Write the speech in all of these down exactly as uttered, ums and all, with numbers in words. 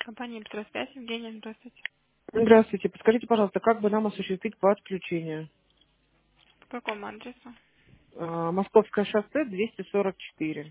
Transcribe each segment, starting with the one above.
Компания Петросвязь, Евгения, здравствуйте. Здравствуйте. Подскажите, пожалуйста, как бы нам осуществить подключение? По какому адресу? А, Московское шоссе двести сорок четыре.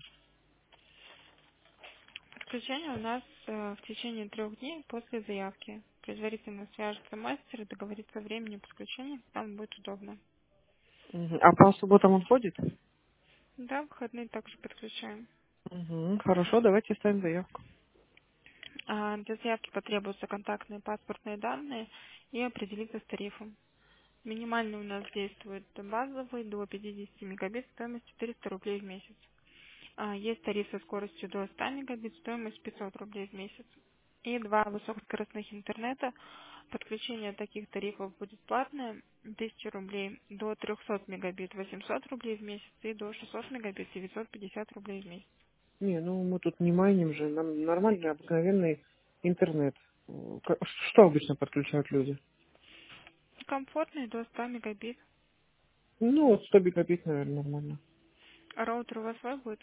Подключение у нас э, в течение трех дней после заявки. Предварительно свяжется мастер и договорится о времени подключения, там будет удобно. Мгм. А по субботам он ходит? Да, в выходные также подключаем. Мгм. Хорошо, давайте ставим заявку. А, для заявки потребуются контактные паспортные данные и определиться с тарифом. Минимальный у нас действует базовый до пятидесяти мегабит, стоимость четыреста рублей в месяц. А, Есть тариф со скоростью до ста мегабит, стоимость пятьсот рублей в месяц. И два высокоскоростных интернета. Подключение таких тарифов будет платное, тысяча рублей, до трехсот мегабит восемьсот рублей в месяц и до шестисот мегабит девятьсот пятьдесят рублей в месяц. Не, ну мы тут не майним же, нам нормальный, обыкновенный интернет. М, ка- Что обычно подключают люди? Комфортный до ста мегабит. Ну, вот сто мегабит, наверное, нормально. А роутер у вас свой будет?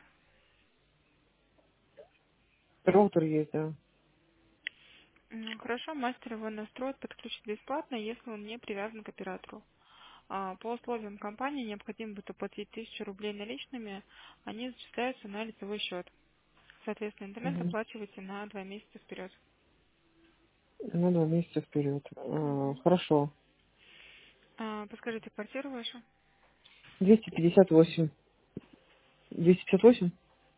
Роутер есть, да. М, Хорошо, мастер его настроит, подключит бесплатно, если он не привязан к оператору. А, По условиям компании необходимо будет оплатить тысячу рублей наличными, они зачисляются на лицевой счет. Соответственно, интернет Мгм. оплачиваете на два месяца вперед. Ну, два месяца вперед. А, Мгм. Хорошо. А, подскажите, квартиру вашу? двести пятьдесят восемь. двести пятьдесят восемь?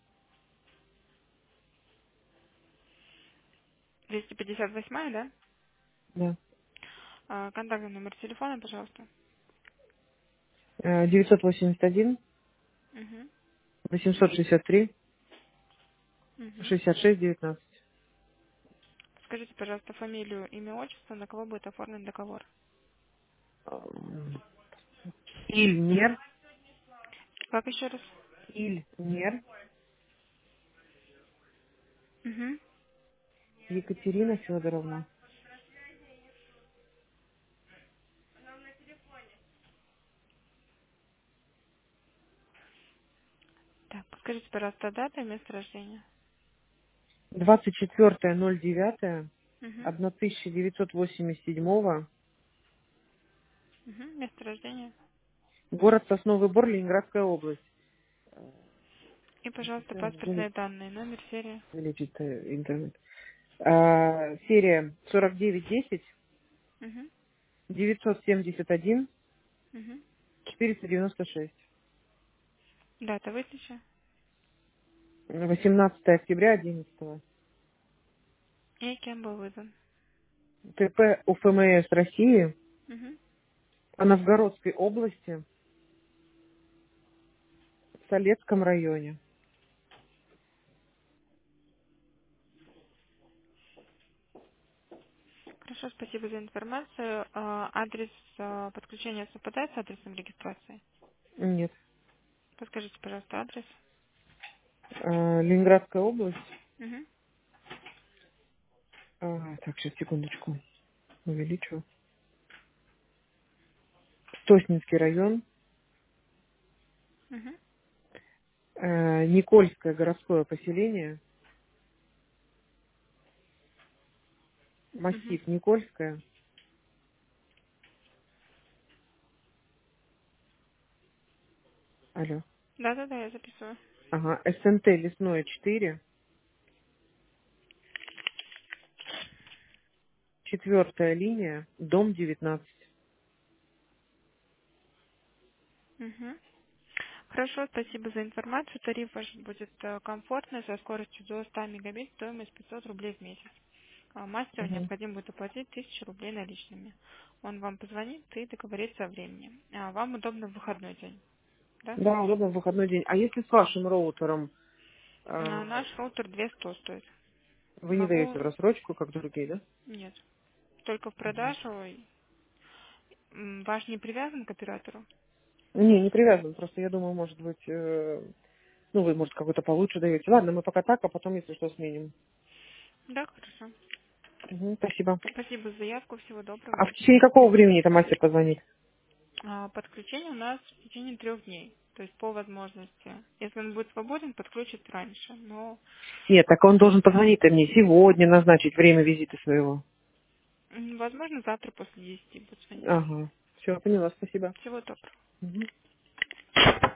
двести пятьдесят восемь, да? Да. А, контактный номер телефона, пожалуйста. Э, девятьсот восемьдесят один Угу. восемьсот шестьдесят три Угу. шестьдесят шесть девятнадцать. Скажите, пожалуйста, фамилию, имя, отчество, на кого будет оформлен договор. Ильнер, Как еще раз? Ильнер, Угу. Екатерина Федоровна. Так, подскажите, пожалуйста, дата и место рождения. двадцать четвёртое ноль девятое Угу. тысяча девятьсот восемьдесят седьмого. Угу. Место рождения. Город Сосновый Бор, Ленинградская область. И, пожалуйста, Да, паспортные данные, номер, серия. увеличить э, интернет. А, серия сорок девять десять Угу. девятьсот семьдесят один Угу. четыреста девяносто шесть. Дата выдачи. восемнадцатое октября одиннадцатого. И кем был выдан. ТП УФМС России Угу. по Новгородской области в Солецком районе. Хорошо, спасибо за информацию. А, Адрес а, подключения совпадает с адресом регистрации? Нет. Подскажите, пожалуйста, адрес. А, Ленинградская область. Угу. А, так, сейчас, секундочку. Увеличу. Тоснинский район. Угу. Э, Никольское городское поселение. Угу. Массив Никольское. Алло. Да-да-да, я записываю. Ага. СНТ Лесное четыре. Четвертая линия. Дом девятнадцать. Угу. Хорошо, спасибо за информацию. Тариф ваш будет э, комфортный, со скоростью до ста мегабит, стоимость пятьсот рублей в месяц. А мастеру Угу. необходимо будет оплатить тысячу рублей наличными. Он вам позвонит и договорится о времени. А вам удобно в выходной день, да? Да, удобно в выходной день. А если с вашим роутером А э, наш роутер две сто стоит. вы не даете в Могу... рассрочку, как другие, да? Нет. Только в продажу. М, Ваш не привязан к оператору? Не, не привязан. Просто я думаю, может быть, э, ну, вы, может, какой-то получше даете. Ладно, мы пока так, а потом, если что, сменим. Да, хорошо. Мгм, спасибо. Спасибо за заявку. Всего доброго. А До в течение свидания. какого времени это мастер позвонит? А, подключение у нас в течение трех дней. То есть по возможности. Если он будет свободен, подключит раньше. Но, Нет, так он должен позвонить мне сегодня, назначить время визита своего. м, возможно, завтра после десяти будет звонить. Ага. Все, поняла, спасибо. Всего доброго. Мгм.